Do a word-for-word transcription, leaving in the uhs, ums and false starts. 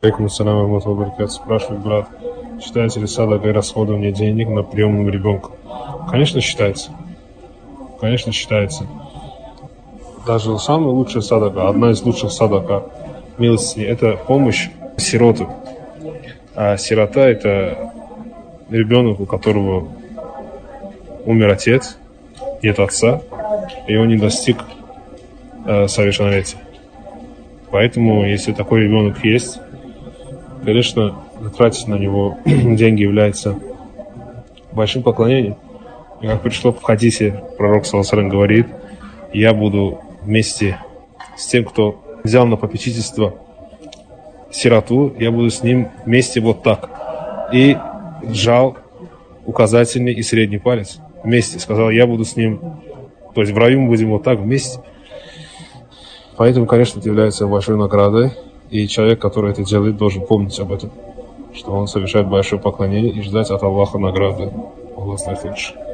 Алейкум ассалям ва рахматуллахи ва баракатух. Спрашивает брат, считается ли садака расходование денег на приемного ребенка? Конечно, считается. Конечно, считается. Даже самая лучшая садака, одна из лучших садака, милости, это помощь сироту. А сирота – это ребенок, у которого умер отец, нет отца, и он не достиг э, совершеннолетия. Поэтому, если такой ребенок есть, конечно, тратить на него деньги является большим поклонением. И как пришло в хадисе, пророк саллаллаху алейхи ва саллям говорит: я буду вместе с тем, кто взял на попечительство сироту, я буду с ним вместе вот так. И сжал указательный и средний палец вместе. Сказал, я буду с ним, то есть в раю мы будем вот так вместе. Поэтому, конечно, это является большой наградой. И человек, который это делает, должен помнить об этом, что он совершает большое поклонение и ждать от Аллаха награды. Аллах знает лучше.